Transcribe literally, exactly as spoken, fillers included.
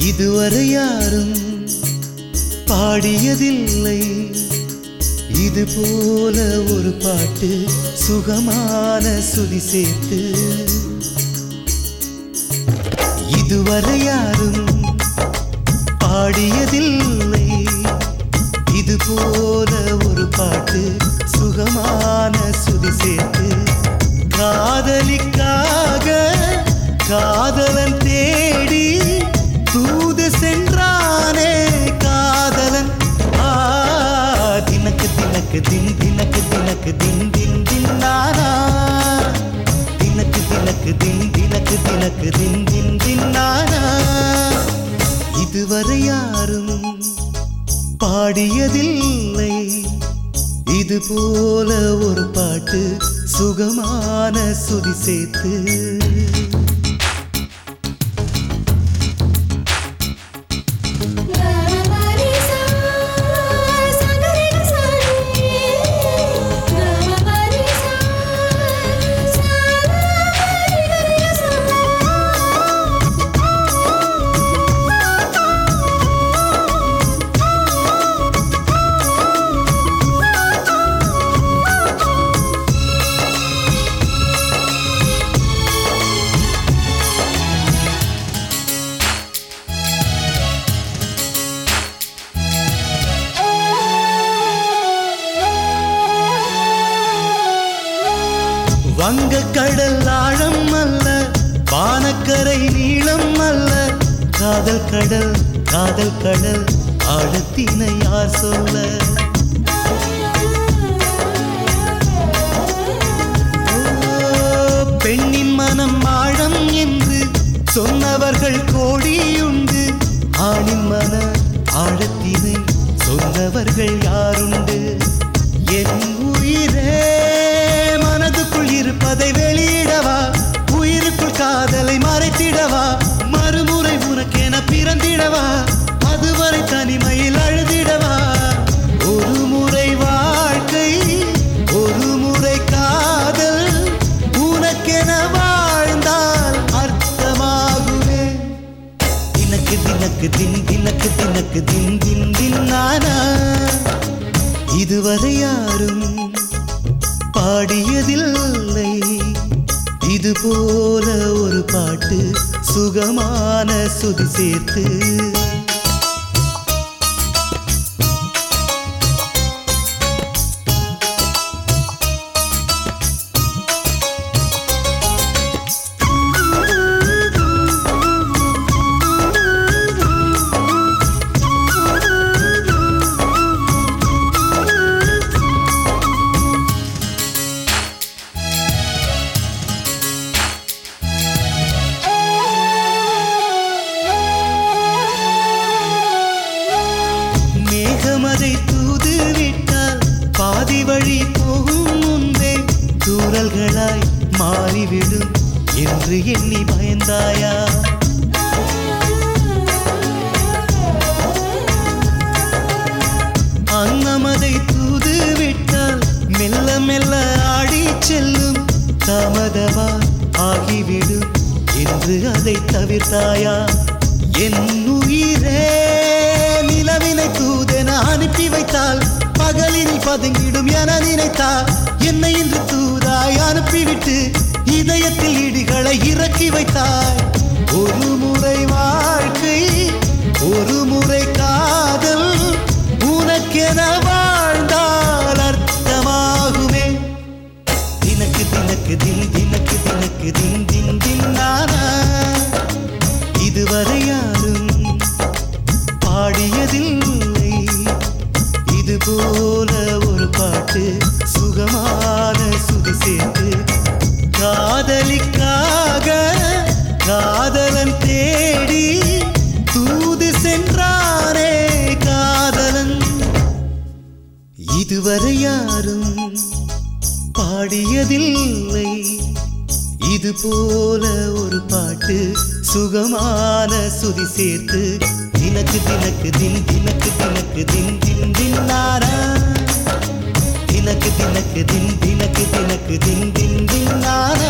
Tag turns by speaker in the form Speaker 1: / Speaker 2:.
Speaker 1: இதுவரை யாரும் பாடியதில்லை இது போல ஒரு பாட்டு சுகமான சுதி சேர்த்து இதுவரை யாரும் பாடியதில்லை இது போல ஒரு பாட்டு சுகமான சுதி சேர்த்து காதலிக்காக காதலன் தேடி தூது சென்றானே காதலன் ஆ தினக்கு தினக்கு தின் தினக்கு தினக்கு தின் தின் தின் நானா தினக்கு தினக்கு தின் தினக்கு தினக்கு தின் தின் தின் நானா இதுவரை யாரும் பாடியதில்லை இது போல ஒரு பாட்டு சுகமான சுதி சேர்த்து வங்க கடல் ஆழம் அல்ல வானக்கரை நீளம் அல்ல காதல் கடல் காதல் கடல் ஆழத்தினை யார் சொல்ல பெண்ணின் மனம் ஆழம் என்று சொன்னவர்கள் கோடியுண்டு ஆணின் மன ஆழத்தினை சொன்னவர்கள் யாருண்டு என் உயிரே மனதுக்குள் இருப்பதை வெளியிடவா உயிருக்குள் காதலை மறைத்திடவா மறுமுறை உனக்கென பிறந்திடவா அதுவரை தனிமையில் அழுதிடவா ஒரு முறை வாழ்க்கை ஒரு முறை காதல் உனக்கென வாழ்ந்தால் அர்த்தமாகுமே தினக்கு தினக்கு தின் தினக்கு தினக்கு தின் தின் தின் நானா இதுவரை யாரும் பாடியதில்லை இது போல ஒரு பாட்டு சுகமான சுதி சேர்த்து அதை தூது விட்டால் பாதி வழி போகும் முன்பே தூரல்களாய் மாறிவிடும் என்று எண்ணி பயந்தாயா அன்னமதை தூது விட்டால் மெல்ல மெல்ல ஆடி செல்லும் தாமதமா ஆகிவிடும் என்று அதை தவிர்த்தாயா என் உயிரே நிலவினை தூதென அனுப்பி வைத்தால் பகலில் பதுங்கிடும் என நினைத்தால் என்னை இன்று தூதாய் அனுப்பிவிட்டு இதயத்தில் இடிகளை இறக்கி வைத்தாய் ஒரு முறை வாழ்க்கை ஒரு முறை காதல் உனக்கென வாழ்ந்தால் அர்த்தமாகுமே தினக்கு தினக்கு தின் தினக்கு தினக்கு தின் தின் தின் நானா இதுவரை யாரும் பாடியதில்லை இது போல ஒரு பாட்டு சுகமான சுதி சேர்த்து காதலிக்காக காதலன் தேடி தூது சென்றானே காதலன் இதுவரை யாரும் பாடியதில்லை இது போல ஒரு பாட்டு சுகமான சுதி சேர்த்து தினக்கு தினக்கு தின் தினக்கு தினக்கு தின் தின் தின் நானா தினக்கு தினக்கு தின் தினக்கு தினக்கு தின் தின் தின் நானா